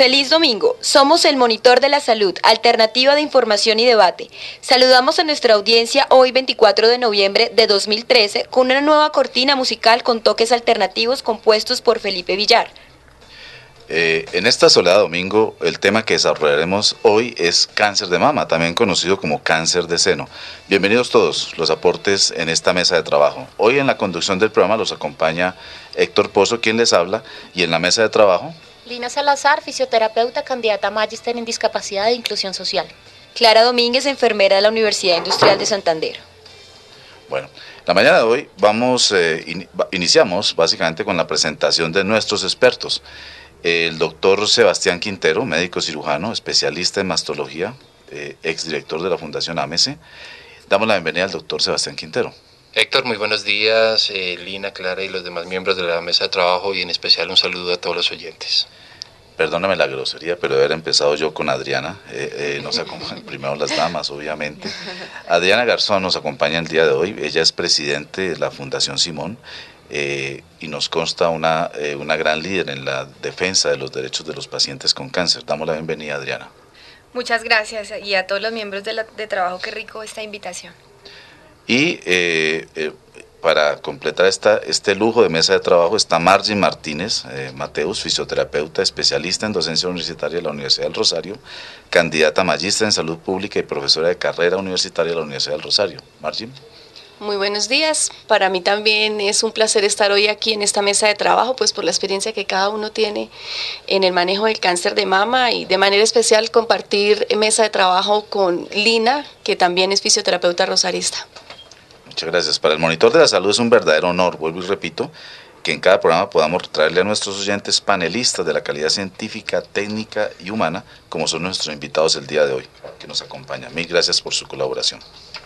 Feliz domingo, somos el Monitor de la Salud, alternativa de información y debate. Saludamos a nuestra audiencia hoy 24 de noviembre de 2013 con una nueva cortina musical con toques alternativos compuestos por Felipe Villar. En esta soleada domingo, el tema que desarrollaremos hoy es cáncer de mama, también conocido como cáncer de seno. Bienvenidos todos los aportes en esta mesa de trabajo. Hoy en la conducción del programa los acompaña Héctor Pozo, quien les habla, y en la mesa de trabajo Lina Salazar, fisioterapeuta, candidata a magíster en discapacidad e inclusión social. Clara Domínguez, enfermera de la Universidad Industrial de Santander. Bueno, la mañana de hoy iniciamos básicamente con la presentación de nuestros expertos. El doctor Sebastián Quintero, médico cirujano, especialista en mastología, exdirector de la Fundación AMESE. Damos la bienvenida al doctor Sebastián Quintero. Héctor, muy buenos días, Lina, Clara y los demás miembros de la mesa de trabajo, y en especial un saludo a todos los oyentes. Perdóname la grosería, pero de haber empezado yo con Adriana, nos acompañan primero las damas, obviamente. Adriana Garzón nos acompaña el día de hoy, ella es presidente de la Fundación Simón, y nos consta una gran líder en la defensa de los derechos de los pacientes con cáncer. Damos la bienvenida, Adriana. Muchas gracias, y a todos los miembros de trabajo, qué rico esta invitación. Y para completar este lujo de mesa de trabajo está Margin Martínez Mateus, fisioterapeuta, especialista en docencia universitaria de la Universidad del Rosario, candidata a magíster en salud pública y profesora de carrera universitaria de la Universidad del Rosario. Margin. Muy buenos días, para mí también es un placer estar hoy aquí en esta mesa de trabajo, pues por la experiencia que cada uno tiene en el manejo del cáncer de mama, y de manera especial compartir mesa de trabajo con Lina, que también es fisioterapeuta rosarista. Muchas gracias. Para el Monitor de la Salud es un verdadero honor, vuelvo y repito, que en cada programa podamos traerle a nuestros oyentes panelistas de la calidad científica, técnica y humana, como son nuestros invitados el día de hoy, que nos acompañan. Mil gracias por su colaboración.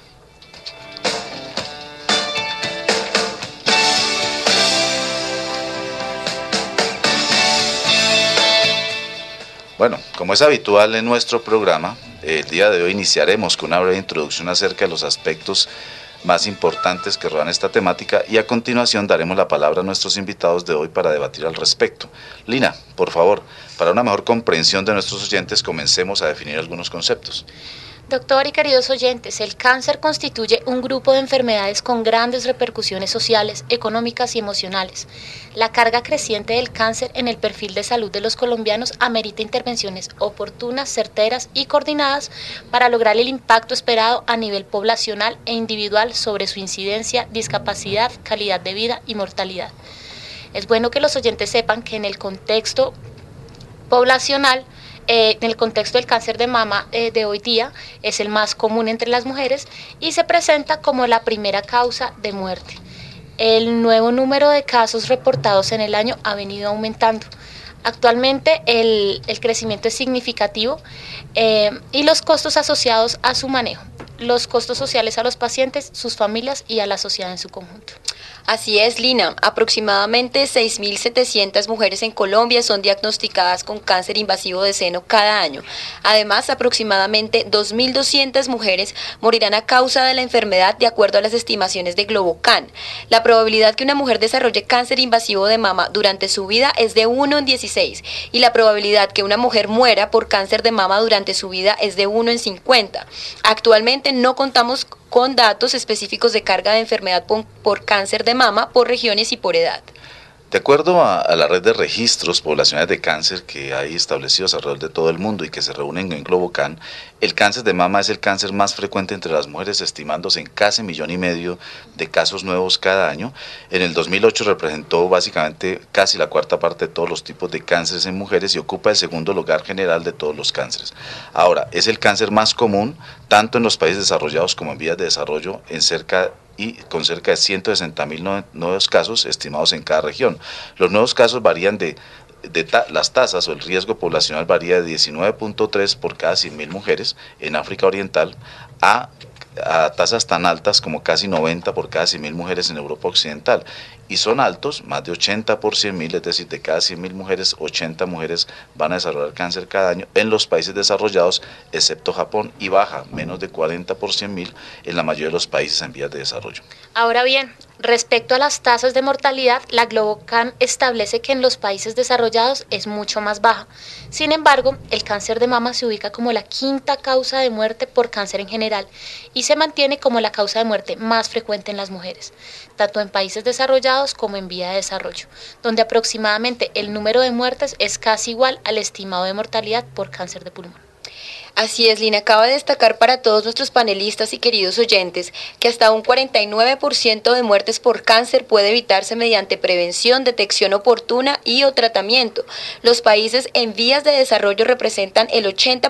Bueno, como es habitual en nuestro programa, el día de hoy iniciaremos con una breve introducción acerca de los aspectos más importantes que rodean esta temática, y a continuación daremos la palabra a nuestros invitados de hoy para debatir al respecto. Lina, por favor, para una mejor comprensión de nuestros oyentes, comencemos a definir algunos conceptos. Doctor y queridos oyentes, el cáncer constituye un grupo de enfermedades con grandes repercusiones sociales, económicas y emocionales. La carga creciente del cáncer en el perfil de salud de los colombianos amerita intervenciones oportunas, certeras y coordinadas para lograr el impacto esperado a nivel poblacional e individual sobre su incidencia, discapacidad, calidad de vida y mortalidad. Es bueno que los oyentes sepan que en el contexto poblacional, en el contexto del cáncer de mama de hoy día, es el más común entre las mujeres y se presenta como la primera causa de muerte. El nuevo número de casos reportados en el año ha venido aumentando. Actualmente el crecimiento es significativo, y los costos asociados a su manejo, los costos sociales a los pacientes, sus familias y a la sociedad en su conjunto. Así es, Lina. Aproximadamente 6.700 mujeres en Colombia son diagnosticadas con cáncer invasivo de seno cada año. Además, aproximadamente 2.200 mujeres morirán a causa de la enfermedad, de acuerdo a las estimaciones de Globocan. La probabilidad que una mujer desarrolle cáncer invasivo de mama durante su vida es de 1 en 16, y la probabilidad que una mujer muera por cáncer de mama durante su vida es de 1 en 50. Actualmente no contamos con datos específicos de carga de enfermedad por cáncer de mama, por regiones y por edad. De acuerdo a la red de registros poblacionales de cáncer que hay establecidos alrededor de todo el mundo y que se reúnen en Globocan, el cáncer de mama es el cáncer más frecuente entre las mujeres, estimándose en casi 1,5 millones de casos nuevos cada año. En el 2008 representó básicamente casi la cuarta parte de todos los tipos de cánceres en mujeres y ocupa el segundo lugar general de todos los cánceres. Ahora, es el cáncer más común tanto en los países desarrollados como en vías de desarrollo, con cerca de 160.000 nuevos casos estimados en cada región. Los nuevos casos varían las tasas, o el riesgo poblacional varía de 19.3 por cada 100.000 mujeres en África Oriental a tasas tan altas como casi 90 por cada 100.000 mujeres en Europa Occidental. y son altos, más de 80 por 100.000, es decir, de cada 100.000 mujeres, 80 mujeres van a desarrollar cáncer cada año en los países desarrollados, excepto Japón, y baja, menos de 40 por 100.000 en la mayoría de los países en vías de desarrollo. Ahora bien, respecto a las tasas de mortalidad, la Globocan establece que en los países desarrollados es mucho más baja. Sin embargo, el cáncer de mama se ubica como la quinta causa de muerte por cáncer en general y se mantiene como la causa de muerte más frecuente en las mujeres, tanto en países desarrollados como en vía de desarrollo, donde aproximadamente el número de muertes es casi igual al estimado de mortalidad por cáncer de pulmón. Así es, Lina, acaba de destacar para todos nuestros panelistas y queridos oyentes que hasta un 49% de muertes por cáncer puede evitarse mediante prevención, detección oportuna y o tratamiento. Los países en vías de desarrollo representan el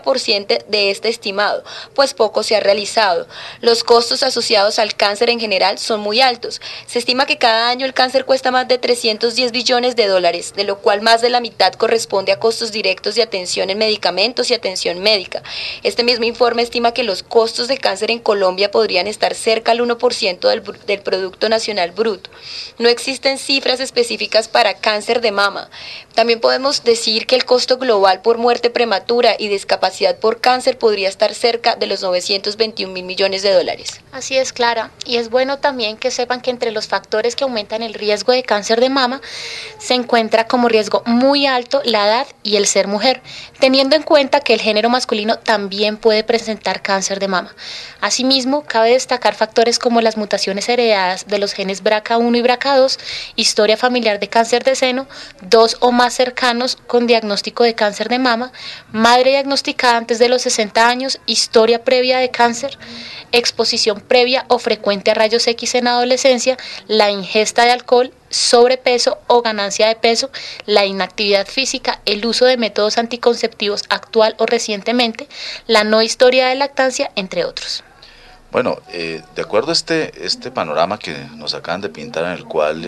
80% de este estimado, pues poco se ha realizado. Los costos asociados al cáncer en general son muy altos. Se estima que cada año el cáncer cuesta más de 310 billones de dólares, de lo cual más de la mitad corresponde a costos directos de atención en medicamentos y atención médica. Este mismo informe estima que los costos de cáncer en Colombia podrían estar cerca al 1% del Producto Nacional Bruto. No existen cifras específicas para cáncer de mama. También podemos decir que el costo global por muerte prematura y discapacidad por cáncer podría estar cerca de los 921.000 millones de dólares. Así es, Clara, y es bueno también que sepan que entre los factores que aumentan el riesgo de cáncer de mama se encuentra como riesgo muy alto la edad y el ser mujer, teniendo en cuenta que el género masculino también puede presentar cáncer de mama. Asimismo, cabe destacar factores como las mutaciones heredadas de los genes BRCA1 y BRCA2, historia familiar de cáncer de seno, 2 o más cercanos con diagnóstico de cáncer de mama, madre diagnosticada antes de los 60 años, historia previa de cáncer, exposición previa o frecuente a rayos X en adolescencia, la ingesta de alcohol, sobrepeso o ganancia de peso, la inactividad física, el uso de métodos anticonceptivos actual o recientemente, la no historia de lactancia, entre otros. Bueno, de acuerdo a este panorama que nos acaban de pintar, en el cual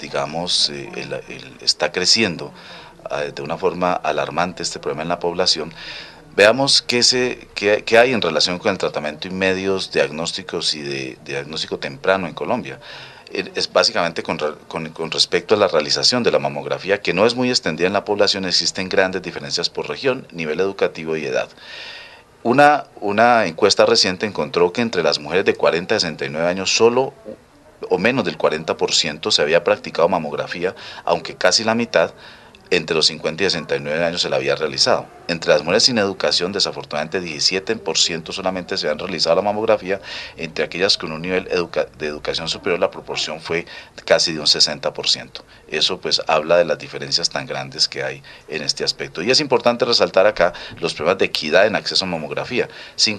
está creciendo de una forma alarmante este problema en la población, veamos qué hay en relación con el tratamiento y medios diagnósticos y de diagnóstico temprano en Colombia. Es básicamente con respecto a la realización de la mamografía, que no es muy extendida en la población. Existen grandes diferencias por región, nivel educativo y edad. Una encuesta reciente encontró que entre las mujeres de 40 a 69 años solo o menos del 40% se había practicado mamografía, aunque casi la mitad entre los 50 y 69 años se la había realizado. Entre las mujeres sin educación, desafortunadamente 17% solamente se han realizado la mamografía. Entre aquellas con un nivel de educación superior, la proporción fue casi de un 60%. Eso pues habla de las diferencias tan grandes que hay en este aspecto. Y es importante resaltar acá los problemas de equidad en acceso a mamografía.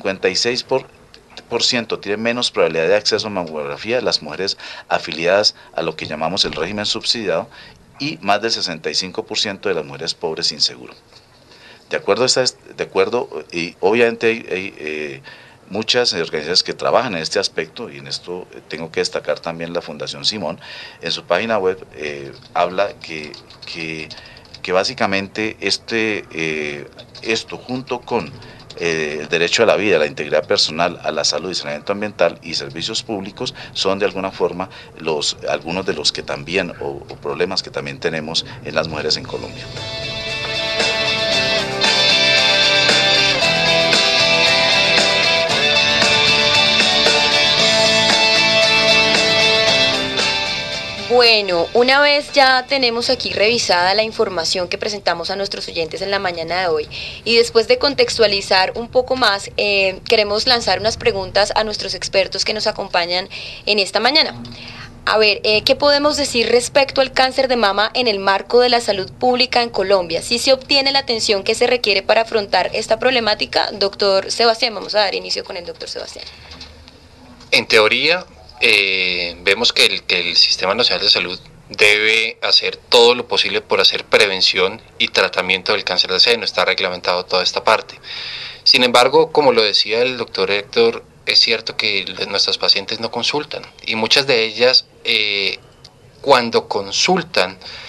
56% tienen menos probabilidad de acceso a mamografía las mujeres afiliadas a lo que llamamos el régimen subsidiado, y más del 65% de las mujeres pobres sin seguro. Y obviamente hay muchas organizaciones que trabajan en este aspecto, y en esto tengo que destacar también la Fundación Simón. En su página web habla que básicamente esto junto con el derecho a la vida, a la integridad personal, a la salud y saneamiento ambiental y servicios públicos son de alguna forma algunos de los que también o problemas que también tenemos en las mujeres en Colombia. Bueno, una vez ya tenemos aquí revisada la información que presentamos a nuestros oyentes en la mañana de hoy, y después de contextualizar un poco más, queremos lanzar unas preguntas a nuestros expertos que nos acompañan en esta mañana. A ver, ¿qué podemos decir respecto al cáncer de mama en el marco de la salud pública en Colombia? ¿Sí se obtiene la atención que se requiere para afrontar esta problemática? Doctor Sebastián, vamos a dar inicio con el doctor Sebastián. En teoría, vemos que el Sistema Nacional de Salud debe hacer todo lo posible por hacer prevención y tratamiento del cáncer de seno. Está reglamentado toda esta parte. Sin embargo, como lo decía el doctor Héctor, es cierto que nuestras pacientes no consultan, y muchas de ellas cuando consultan